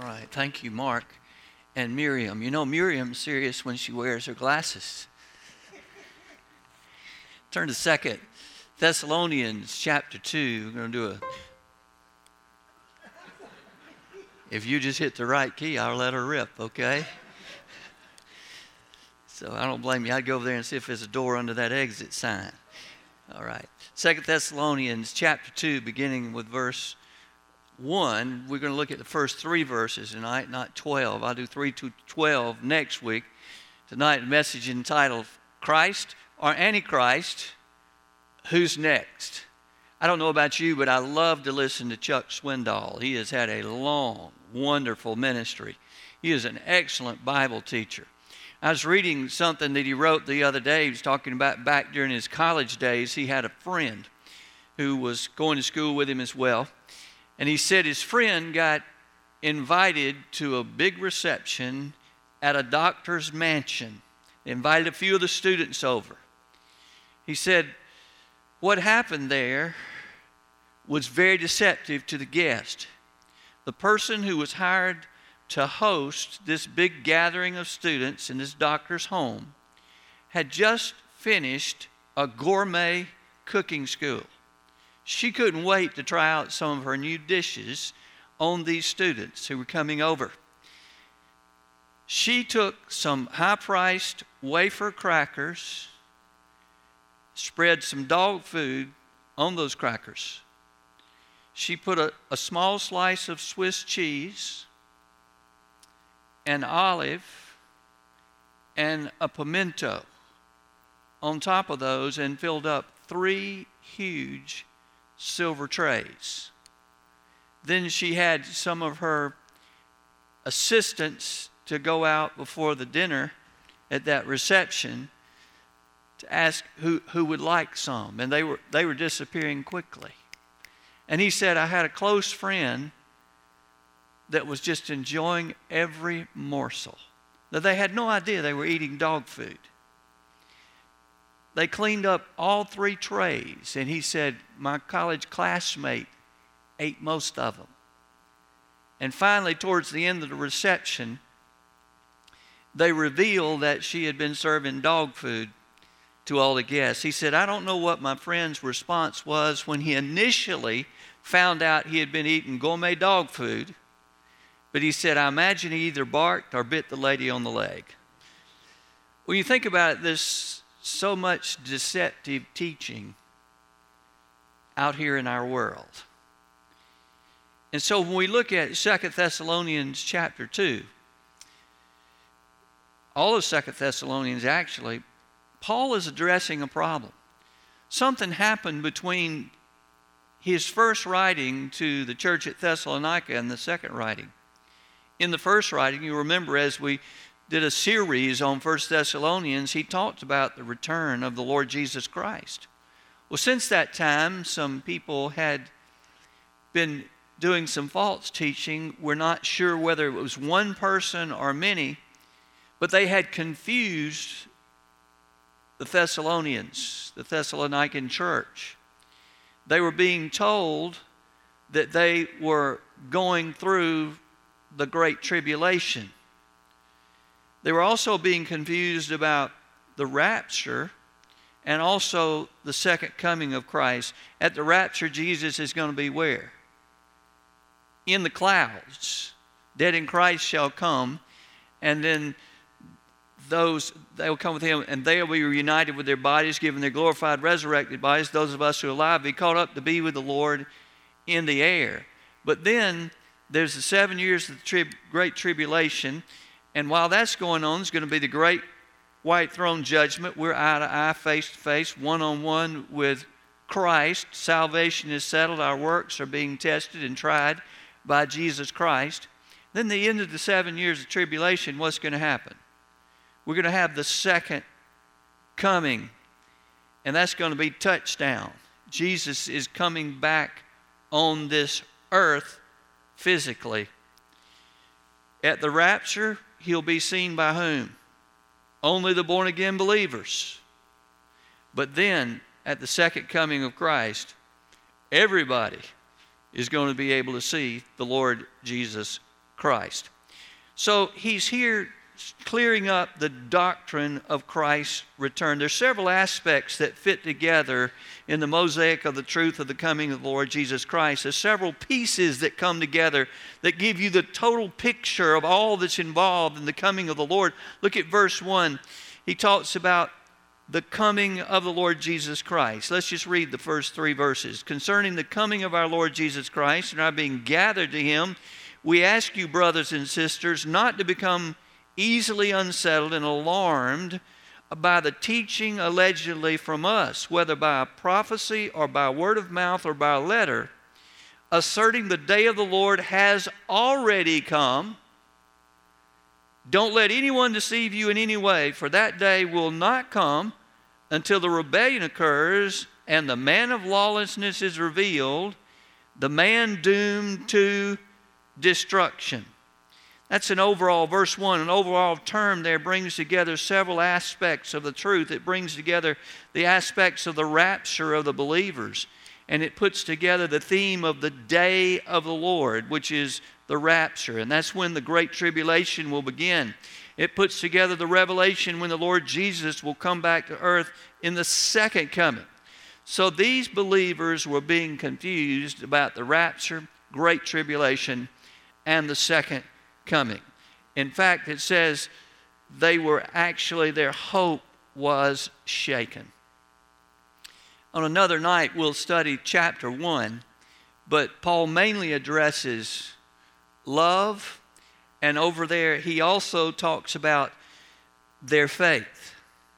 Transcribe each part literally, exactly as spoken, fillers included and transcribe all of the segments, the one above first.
All right. Thank you, Mark and Miriam. You know, Miriam's serious when she wears her glasses. Turn to Second Thessalonians chapter two. We're going to do a... If you just hit the right key, I'll let her rip, okay? So I don't blame you. I'd go over there and see if there's a door under that exit sign. All right. Second Thessalonians chapter two, beginning with verse one. We're going to look at the first three verses tonight, not twelve. I'll do three to twelve next week. Tonight, a message entitled, Christ or Antichrist, Who's Next? I don't know about you, but I love to listen to Chuck Swindoll. He has had a long, wonderful ministry. He is an excellent Bible teacher. I was reading something that he wrote the other day. He was talking about back during his college days. He had a friend who was going to school with him as well. And he said his friend got invited to a big reception at a doctor's mansion. They invited a few of the students over. He said what happened there was very deceptive to the guest. The person who was hired to host this big gathering of students in this doctor's home had just finished a gourmet cooking school. She couldn't wait to try out some of her new dishes on these students who were coming over. She took some high-priced wafer crackers, spread some dog food on those crackers. She put a, a small slice of Swiss cheese, an olive, and a pimento on top of those and filled up three huge silver trays. Then she had some of her assistants to go out before the dinner at that reception to ask who, who would like some. And they were, they were disappearing quickly. And he said, I had a close friend that was just enjoying every morsel. Now, they had no idea they were eating dog food. They cleaned up all three trays, and he said, my college classmate ate most of them. And finally, towards the end of the reception, they revealed that she had been serving dog food to all the guests. He said, I don't know what my friend's response was when he initially found out he had been eating gourmet dog food, but he said, I imagine he either barked or bit the lady on the leg. When you think about it, there's so much deceptive teaching out here in our world. And so when we look at Second Thessalonians chapter two, all of Second Thessalonians actually, Paul is addressing a problem. Something happened between his first writing to the church at Thessalonica and the second writing. In the first writing, you remember as we did a series on First Thessalonians, he talked about the return of the Lord Jesus Christ. Well, since that time, some people had been doing some false teaching. We're not sure whether it was one person or many, but they had confused the Thessalonians, the Thessalonican church. They were being told that they were going through the Great Tribulation. They were also being confused about the rapture and also the second coming of Christ. At the rapture, Jesus is going to be where? In the clouds. Dead in Christ shall come, and then those, they will come with him, and they will be reunited with their bodies, given their glorified, resurrected bodies. Those of us who are alive be caught up to be with the Lord in the air. But then there's the seven years of the tri- Great Tribulation, and while that's going on, there's going to be the great white throne judgment. We're eye to eye, face to face, one-on-one with Christ. Salvation is settled. Our works are being tested and tried by Jesus Christ. Then the end of the seven years of tribulation, what's going to happen? We're going to have the second coming, and that's going to be touchdown. Jesus is coming back on this earth physically. At the rapture, he'll be seen by whom? Only the born-again believers. But then, at the second coming of Christ, everybody is going to be able to see the Lord Jesus Christ. So he's here clearing up the doctrine of Christ's return. There's several aspects that fit together in the mosaic of the truth of the coming of the Lord Jesus Christ. There's several pieces that come together that give you the total picture of all that's involved in the coming of the Lord. Look at verse one. He talks about the coming of the Lord Jesus Christ. Let's just read the first three verses. Concerning the coming of our Lord Jesus Christ and our being gathered to him, we ask you, brothers and sisters, not to become easily unsettled and alarmed by the teaching allegedly from us, whether by a prophecy or by word of mouth or by a letter, asserting the day of the Lord has already come. Don't let anyone deceive you in any way, for that day will not come until the rebellion occurs and the man of lawlessness is revealed, the man doomed to destruction. That's an overall, verse one, an overall term there brings together several aspects of the truth. It brings together the aspects of the rapture of the believers. And it puts together the theme of the day of the Lord, which is the rapture. And that's when the great tribulation will begin. It puts together the revelation when the Lord Jesus will come back to earth in the second coming. So these believers were being confused about the rapture, great tribulation, and the second coming. In fact, it says they were actually, their hope was shaken. On another night, we'll study chapter one, but Paul mainly addresses love, and over there he also talks about their faith.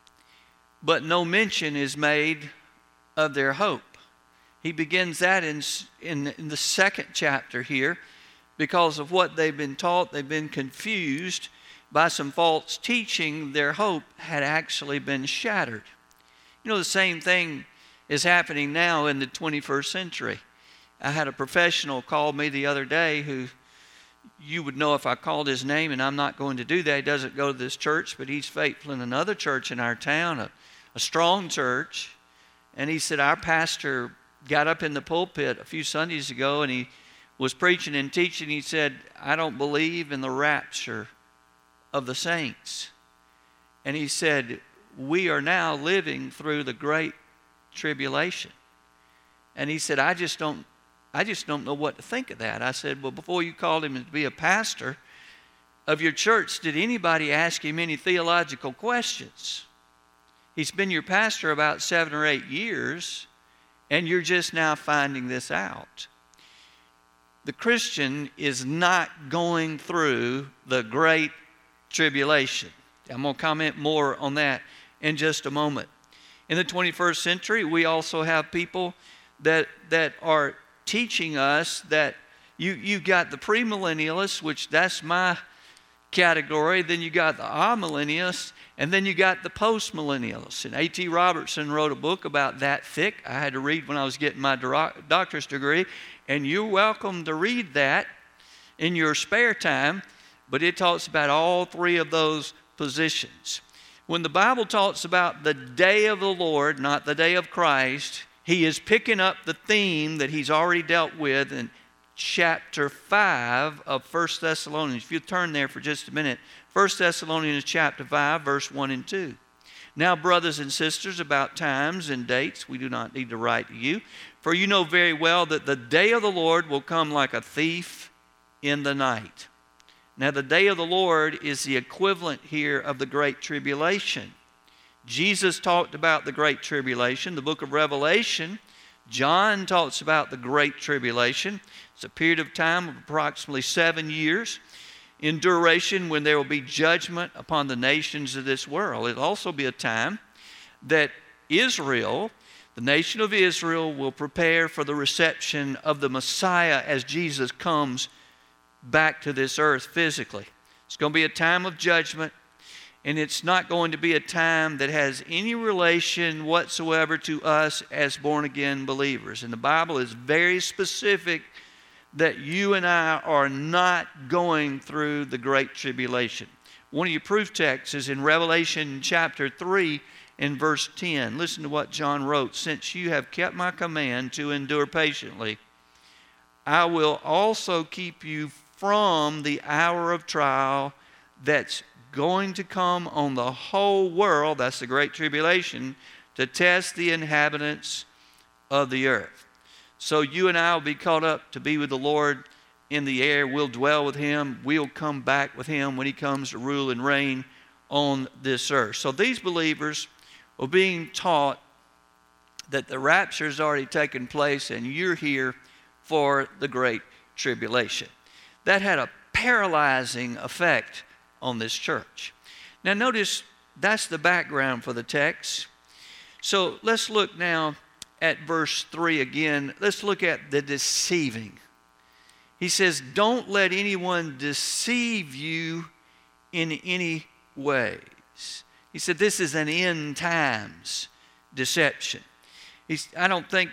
But no mention is made of their hope. He begins that in, in, in the second chapter here. Because of what they've been taught, they've been confused by some false teaching. Their hope had actually been shattered. You know, the same thing is happening now in the twenty-first century. I had a professional call me the other day who, you would know if I called his name, and I'm not going to do that. He doesn't go to this church, but he's faithful in another church in our town, a, a strong church. And he said, our pastor got up in the pulpit a few Sundays ago, and he was preaching and teaching. He said, I don't believe in the rapture of the saints. And he said, we are now living through the great tribulation. And he said, I just don't, I just don't know what to think of that. I said, well, before you called him to be a pastor of your church, did anybody ask him any theological questions? He's been your pastor about seven or eight years, and you're just now finding this out. The Christian is not going through the great tribulation. I'm going to comment more on that in just a moment. In the twenty-first century, we also have people that that are teaching us that you, you've got the premillennialists, which that's my category. Then you got the amillennialists, and then you got the postmillennialists. And A T Robertson wrote a book about that thick. I had to read when I was getting my doctor's degree. And you're welcome to read that in your spare time, but it talks about all three of those positions. When the Bible talks about the day of the Lord, not the day of Christ, he is picking up the theme that he's already dealt with in chapter five of First Thessalonians. If you turn there for just a minute, First Thessalonians chapter five, verse one and two. Now, brothers and sisters, about times and dates, we do not need to write to you, for you know very well that the day of the Lord will come like a thief in the night. Now, the day of the Lord is the equivalent here of the Great Tribulation. Jesus talked about the Great Tribulation. The book of Revelation, John talks about the Great Tribulation. It's a period of time of approximately seven years in duration when there will be judgment upon the nations of this world. It'll also be a time that Israel, the nation of Israel, will prepare for the reception of the Messiah as Jesus comes back to this earth physically. It's going to be a time of judgment, and it's not going to be a time that has any relation whatsoever to us as born-again believers. And the Bible is very specific that you and I are not going through the Great Tribulation. One of your proof texts is in Revelation chapter three and verse ten. Listen to what John wrote. Since you have kept my command to endure patiently, I will also keep you from the hour of trial that's going to come on the whole world, that's the Great Tribulation, to test the inhabitants of the earth. So you and I will be caught up to be with the Lord in the air. We'll dwell with Him. We'll come back with Him when He comes to rule and reign on this earth. So these believers were being taught that the rapture has already taken place and you're here for the Great Tribulation. That had a paralyzing effect on this church. Now notice that's the background for the text. So let's look now at verse three again. Let's look at the deceiving. He says, don't let anyone deceive you in any ways. He said this is an end times deception. He's, I don't think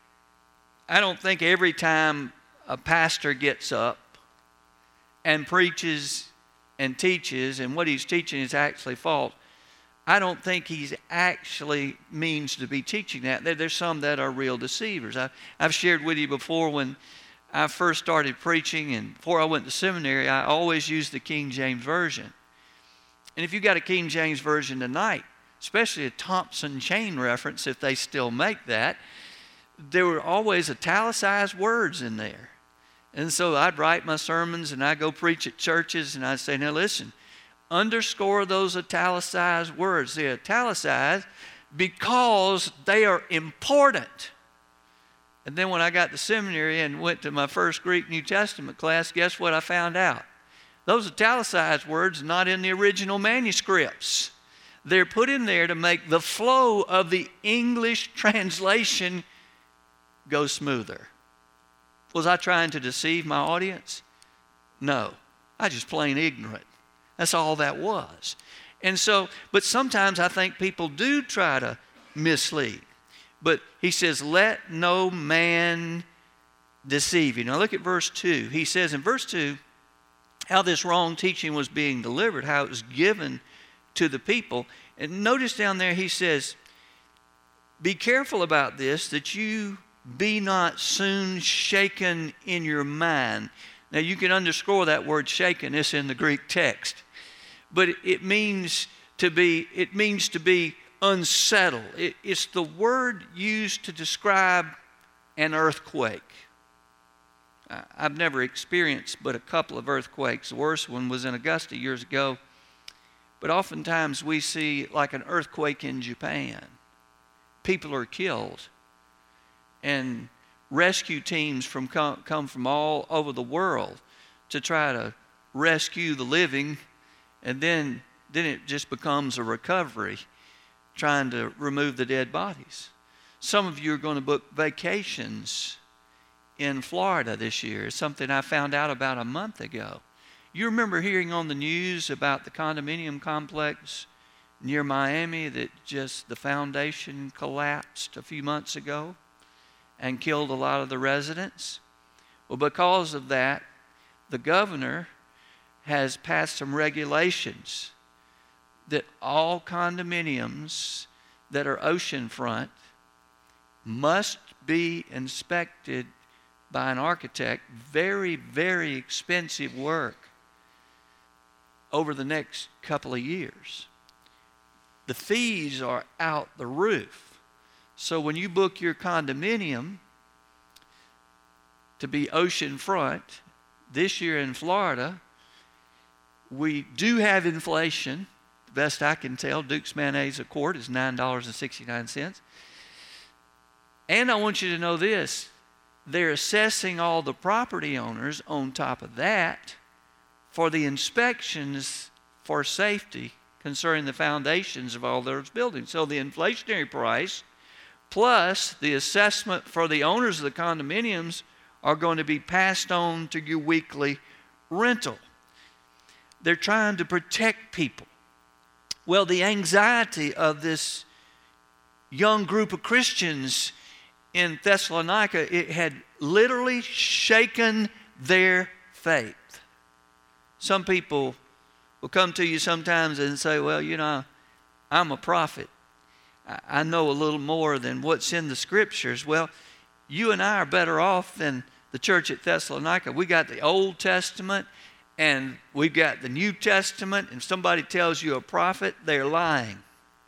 I don't think every time a pastor gets up and preaches and teaches, and what he's teaching is actually false, I don't think he actually means to be teaching that. There, there's some that are real deceivers. I, I've shared with you before when I first started preaching and before I went to seminary, I always used the King James Version. And if you got a King James Version tonight, especially a Thompson Chain reference, if they still make that, there were always italicized words in there. And so I'd write my sermons and I'd go preach at churches and I'd say, now listen, underscore those italicized words. They're italicized because they are important. And then when I got to seminary and went to my first Greek New Testament class, guess what I found out? Those italicized words are not in the original manuscripts. They're put in there to make the flow of the English translation go smoother. Was I trying to deceive my audience? No. I just plain ignorant. That's all that was. And so, but sometimes I think people do try to mislead. But he says, let no man deceive you. Now look at verse two. He says in verse two, how this wrong teaching was being delivered, how it was given to the people. And notice down there he says, be careful about this, that you be not soon shaken in your mind. Now you can underscore that word shaken. It's in the Greek text. But it means to be, it means to be unsettled. It, it's the word used to describe an earthquake. I've never experienced but a couple of earthquakes. The worst one was in Augusta years ago. But oftentimes we see like an earthquake in Japan. People are killed. And rescue teams from come, come from all over the world to try to rescue the living. And then, then it just becomes a recovery, trying to remove the dead bodies. Some of you are going to book vacations in Florida this year. It's something I found out about a month ago. You remember hearing on the news about the condominium complex near Miami that just the foundation collapsed a few months ago and killed a lot of the residents? Well, because of that, the governor has passed some regulations that all condominiums that are oceanfront must be inspected by an architect. Very, very expensive work over the next couple of years. The fees are out the roof. So when you book your condominium to be oceanfront, this year in Florida, we do have inflation. The best I can tell, Duke's mayonnaise a quart is nine dollars and sixty-nine cents. And I want you to know this, they're assessing all the property owners on top of that for the inspections for safety concerning the foundations of all those buildings. So the inflationary price plus the assessment for the owners of the condominiums are going to be passed on to your weekly rental. They're trying to protect people. Well, the anxiety of this young group of Christians in Thessalonica, it had literally shaken their faith. Some people will come to you sometimes and say, well, you know, I'm a prophet. I know a little more than what's in the scriptures. Well, you and I are better off than the church at Thessalonica. We got the Old Testament and we've got the New Testament, and somebody tells you a prophet, they're lying.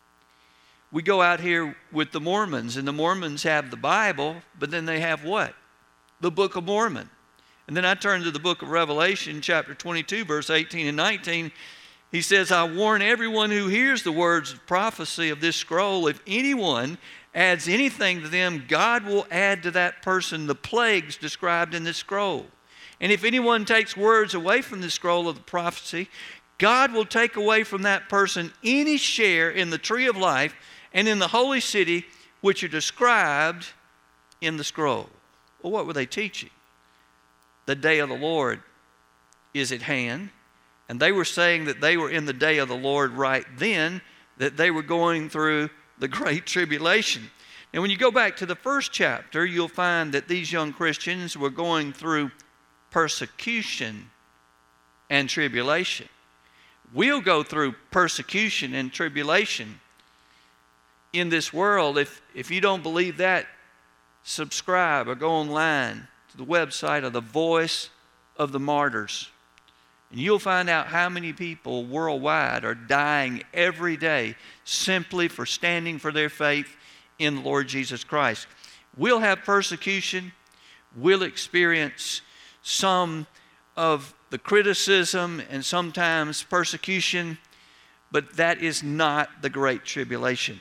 We go out here with the Mormons, and the Mormons have the Bible, but then they have what? The Book of Mormon. And then I turn to the book of Revelation, chapter twenty-two, verse eighteen and nineteen. He says, I warn everyone who hears the words of prophecy of this scroll, if anyone adds anything to them, God will add to that person the plagues described in this scroll. And if anyone takes words away from the scroll of the prophecy, God will take away from that person any share in the tree of life and in the holy city which are described in the scroll. Well, what were they teaching? The day of the Lord is at hand. And they were saying that they were in the day of the Lord right then, that they were going through the Great Tribulation. And when you go back to the first chapter, you'll find that these young Christians were going through persecution and tribulation. We'll go through persecution and tribulation in this world. If, if you don't believe that, subscribe or go online to the website of the Voice of the Martyrs. And you'll find out how many people worldwide are dying every day simply for standing for their faith in the Lord Jesus Christ. We'll have persecution. We'll experience some of the criticism and sometimes persecution, but that is not the Great Tribulation.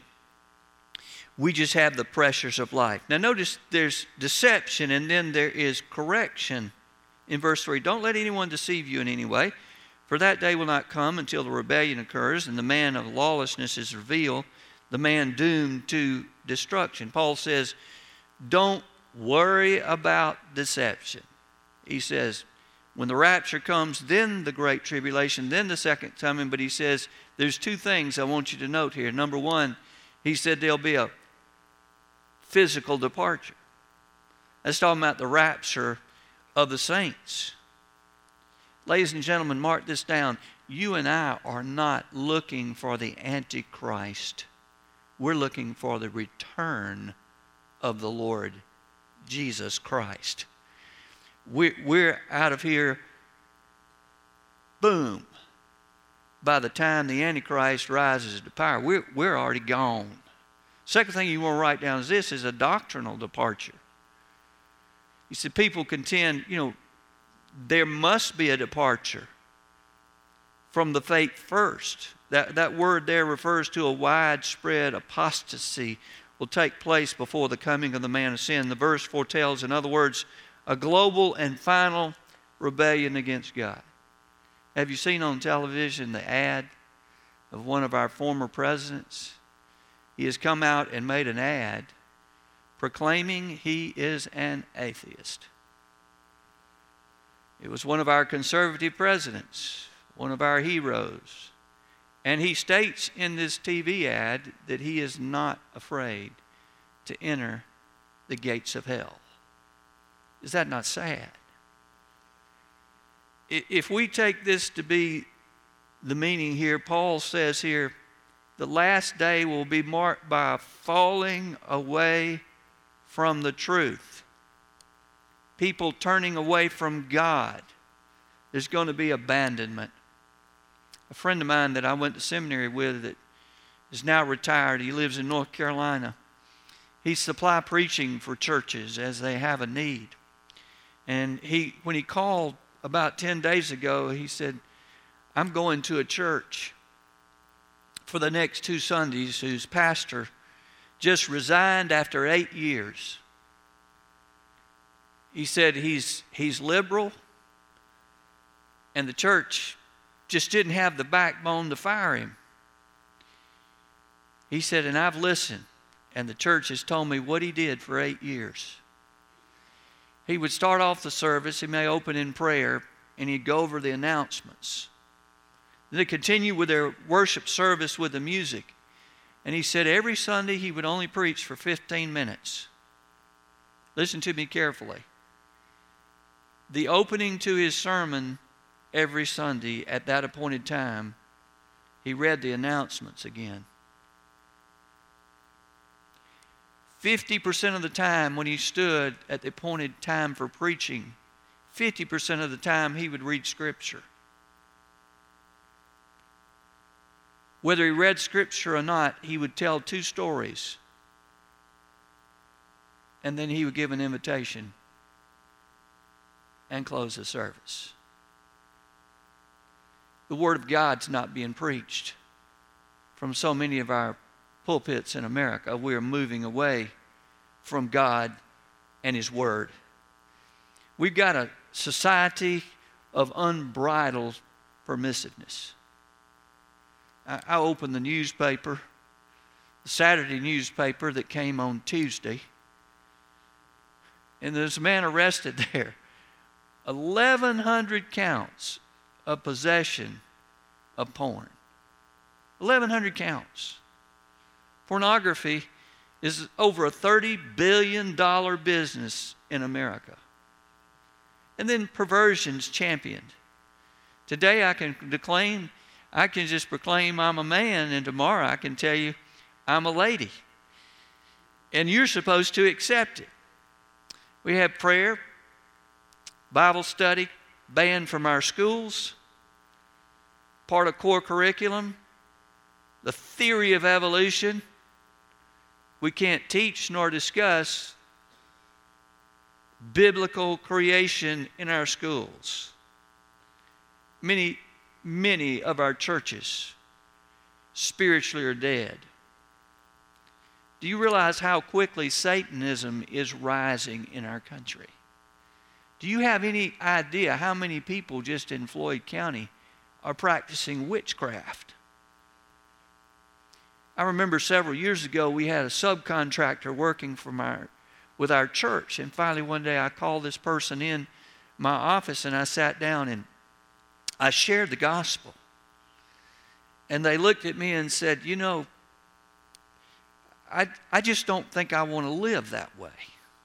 We just have the pressures of life. Now notice there's deception and then there is correction. In verse three, don't let anyone deceive you in any way, for that day will not come until the rebellion occurs and the man of lawlessness is revealed, the man doomed to destruction. Paul says, don't worry about deception. He says, when the rapture comes, then the great tribulation, then the second coming. But he says, there's two things I want you to note here. Number one, he said there'll be a physical departure. That's talking about the rapture of the saints. Ladies and gentlemen, mark this down. You and I are not looking for the Antichrist. We're looking for the return of the Lord Jesus Christ. We're, we're out of here, boom. By the time the Antichrist rises to power, we're, we're already gone. Second thing you want to write down is this, is a doctrinal departure. You see, people contend, you know, there must be a departure from the faith first. That, that word there refers to a widespread apostasy will take place before the coming of the man of sin. The verse foretells, in other words, a global and final rebellion against God. Have you seen on television the ad of one of our former presidents? He has come out and made an ad proclaiming he is an atheist. It was one of our conservative presidents, one of our heroes. And he states in this T V ad that he is not afraid to enter the gates of hell. Is that not sad? If we take this to be the meaning here, Paul says here, the last day will be marked by a falling away from the truth. People turning away from God. There's going to be abandonment. A friend of mine that I went to seminary with that is now retired, he lives in North Carolina. He supply preaching for churches as they have a need. And he, when he called about ten days ago, he said, I'm going to a church for the next two Sundays whose pastor just resigned after eight years. He said he's, he's liberal, and the church just didn't have the backbone to fire him. He said, and I've listened, and the church has told me what he did for eight years. He would start off the service, he may open in prayer, and he'd go over the announcements. Then they'd continue with their worship service with the music. And he said every Sunday he would only preach for fifteen minutes. Listen to me carefully. The opening to his sermon every Sunday at that appointed time, he read the announcements again. fifty percent of the time when he stood at the appointed time for preaching, fifty percent of the time he would read Scripture. Whether he read Scripture or not, he would tell two stories. And then he would give an invitation and close the service. The Word of God's not being preached from so many of our pulpits in America. We are moving away from God and His Word. We've got a society of unbridled permissiveness. I, I opened the newspaper, the Saturday newspaper that came on Tuesday, and there's a man arrested there. eleven hundred counts of possession of porn. eleven hundred counts. Pornography is over a thirty billion dollars business in America. And then perversion's championed. Today I can declaim, I can just proclaim I'm a man, and tomorrow I can tell you I'm a lady. And you're supposed to accept it. We have prayer, Bible study, banned from our schools, part of core curriculum, the theory of evolution. We can't teach nor discuss biblical creation in our schools. Many, many of our churches spiritually are dead. Do you realize how quickly Satanism is rising in our country? Do you have any idea how many people just in Floyd County are practicing witchcraft? I remember several years ago we had a subcontractor working from our, with our church, and finally one day I called this person in my office and I sat down and I shared the gospel. And they looked at me and said, you know, I, I just don't think I want to live that way.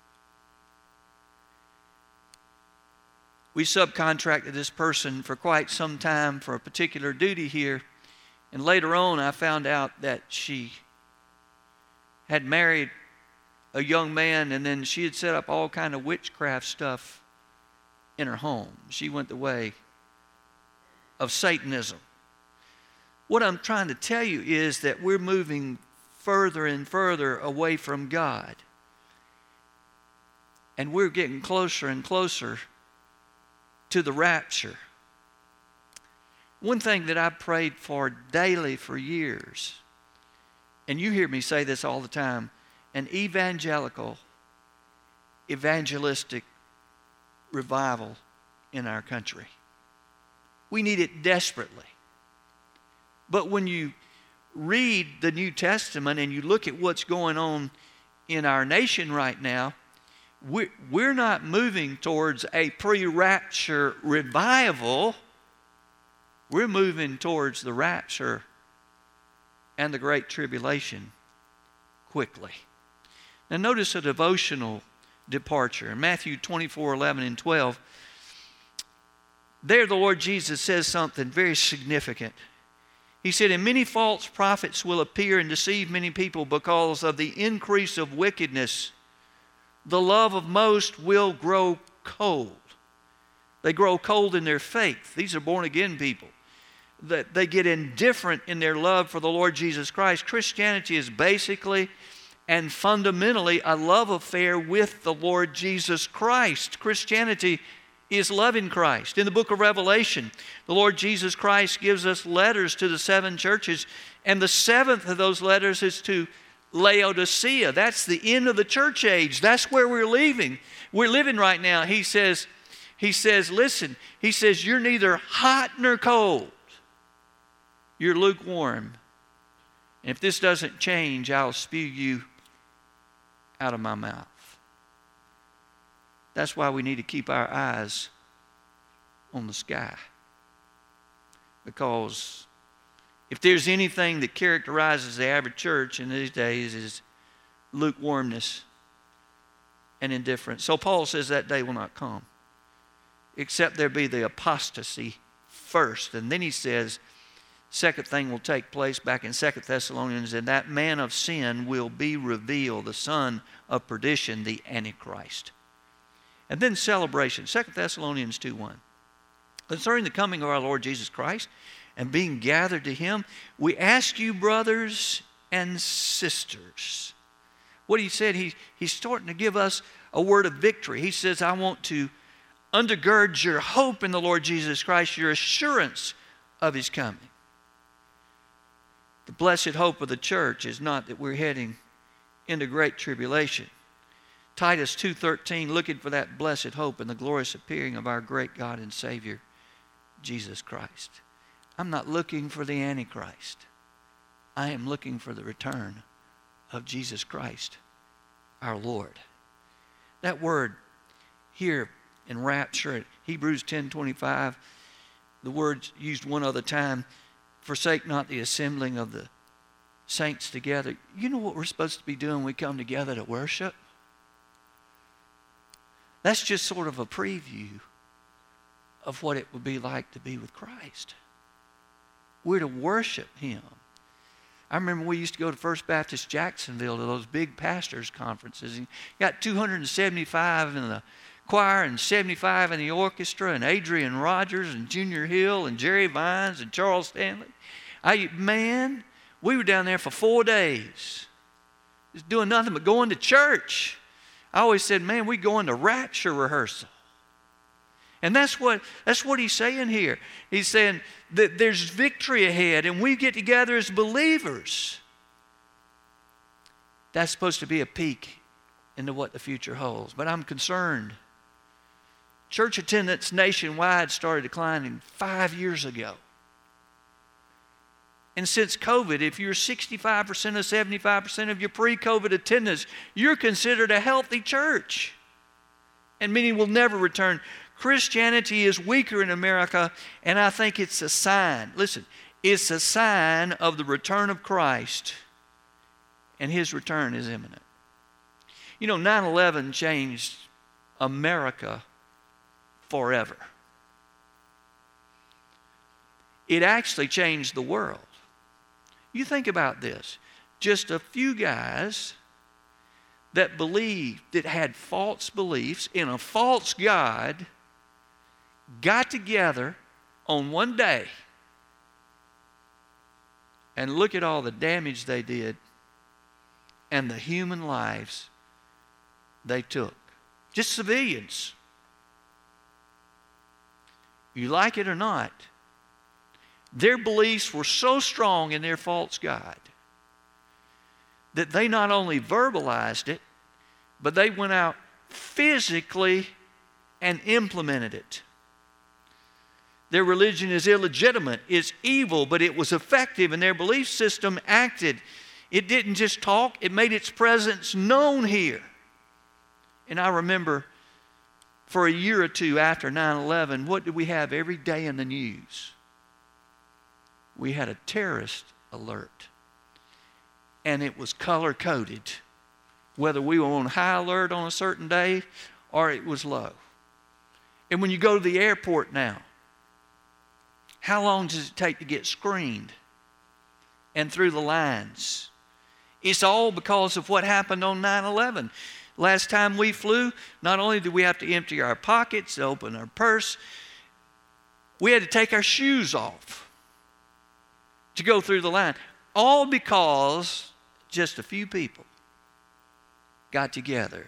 We subcontracted this person for quite some time for a particular duty here. And later on, I found out that she had married a young man, and then she had set up all kind of witchcraft stuff in her home. She went the way of Satanism. What I'm trying to tell you is that we're moving further and further away from God. And we're getting closer and closer to the rapture. One thing that I've prayed for daily for years, and you hear me say this all the time, an evangelical, evangelistic revival in our country. We need it desperately. But when you read the New Testament and you look at what's going on in our nation right now, we're not moving towards a pre-rapture revival. We're moving towards the rapture and the Great Tribulation quickly. Now notice a devotional departure. In Matthew twenty-four, eleven and twelve, there the Lord Jesus says something very significant. He said, and many false prophets will appear and deceive many people because of the increase of wickedness. The love of most will grow cold. They grow cold in their faith. These are born-again people. That they get indifferent in their love for the Lord Jesus Christ. Christianity is basically and fundamentally a love affair with the Lord Jesus Christ. Christianity is loving Christ. In the book of Revelation, the Lord Jesus Christ gives us letters to the seven churches, and the seventh of those letters is to Laodicea. That's the end of the church age. That's where we're leaving. We're living right now. He says, he says, listen, he says, you're neither hot nor cold. You're lukewarm. And if this doesn't change, I'll spew you out of my mouth. That's why we need to keep our eyes on the sky. Because if there's anything that characterizes the average church in these days is lukewarmness and indifference. So Paul says that day will not come, except there be the apostasy first. And then he says, Second thing will take place back in Second Thessalonians, and that man of sin will be revealed, the son of perdition, the Antichrist. And then celebration, Second Thessalonians two one. Concerning the coming of our Lord Jesus Christ and being gathered to him, we ask you, brothers and sisters. What he said, he, he's starting to give us a word of victory. He says, I want to undergird your hope in the Lord Jesus Christ, your assurance of his coming. The blessed hope of the church is not that we're heading into great tribulation. Titus two thirteen, looking for that blessed hope and the glorious appearing of our great God and Savior, Jesus Christ. I'm not looking for the Antichrist. I am looking for the return of Jesus Christ, our Lord. That word here in rapture, Hebrews ten twenty-five, the word's used one other time, forsake not the assembling of the saints together. You know what we're supposed to be doing when we come together to worship? That's just sort of a preview of what it would be like to be with Christ. We're to worship him. I remember we used to go to First Baptist Jacksonville to those big pastors' conferences. You got two hundred seventy-five in the choir and seventy-five in the orchestra, and Adrian Rogers and Junior Hill and Jerry Vines and Charles Stanley. I, man, we were down there for four days. Just doing nothing but going to church. I always said, man, we going to rapture rehearsal. And that's what, that's what he's saying here. He's saying that there's victory ahead, and we get together as believers. That's supposed to be a peek into what the future holds. But I'm concerned. Church attendance nationwide started declining five years ago. And since COVID, if you're sixty-five percent or seventy-five percent of your pre-COVID attendance, you're considered a healthy church. And many will never return. Christianity is weaker in America, and I think it's a sign. Listen, it's a sign of the return of Christ, and his return is imminent. You know, nine eleven changed America forever. It actually changed the world. You think about this. Just a few guys that believed, that had false beliefs in a false God, got together on one day, and look at all the damage they did and the human lives they took. Just civilians. You like it or not, their beliefs were so strong in their false God that they not only verbalized it, but they went out physically and implemented it. Their religion is illegitimate, it's evil, but it was effective, and their belief system acted. It didn't just talk, it made its presence known here. And I remember for a year or two after nine eleven, what did we have every day in the news? We had a terrorist alert. And it was color-coded, whether we were on high alert on a certain day or it was low. And when you go to the airport now, how long does it take to get screened and through the lines? It's all because of what happened on nine eleven. Last time we flew, not only did we have to empty our pockets, open our purse, we had to take our shoes off to go through the line. All because just a few people got together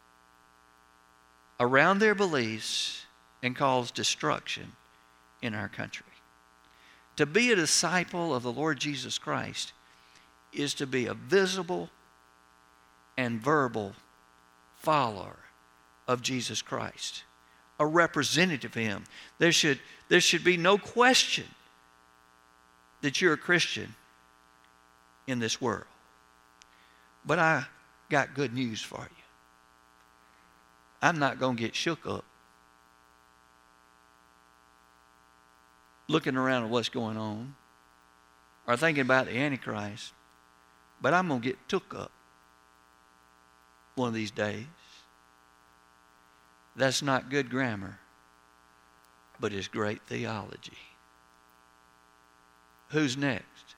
around their beliefs and caused destruction in our country. To be a disciple of the Lord Jesus Christ is to be a visible and verbal follower of Jesus Christ, a representative of him. There should, there should be no question that you're a Christian in this world. But I got good news for you. I'm not going to get shook up looking around at what's going on or thinking about the Antichrist, but I'm going to get took up one of these days. That's not good grammar, but it's great theology. who's next?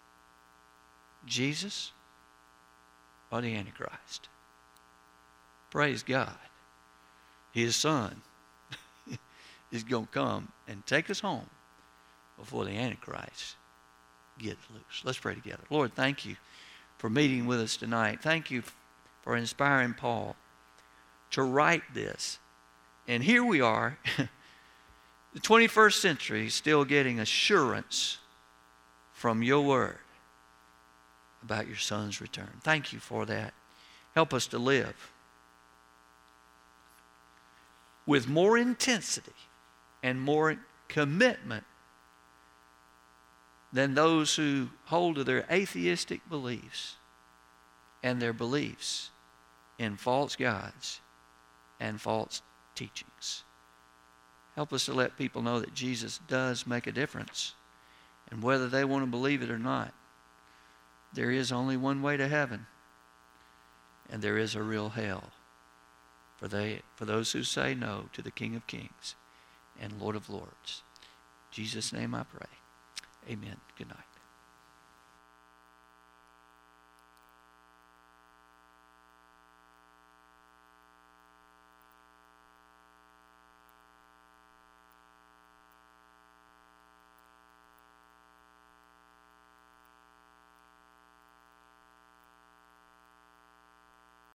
Jesus or the Antichrist? Praise God. His Son is going to come and take us home before the Antichrist gets loose. Let's pray together. Lord, thank you for meeting with us tonight. Thank you for inspiring Paul to write this. And here we are, the twenty-first century, still getting assurance from your word about your Son's return. Thank you for that. Help us to live with more intensity and more commitment than those who hold to their atheistic beliefs and their beliefs in false gods and false teachings. Help us to let people know that Jesus does make a difference. And whether they want to believe it or not, there is only one way to heaven. And there is a real hell for they for those who say no to the King of Kings and Lord of Lords. In Jesus' name I pray. Amen. Good night.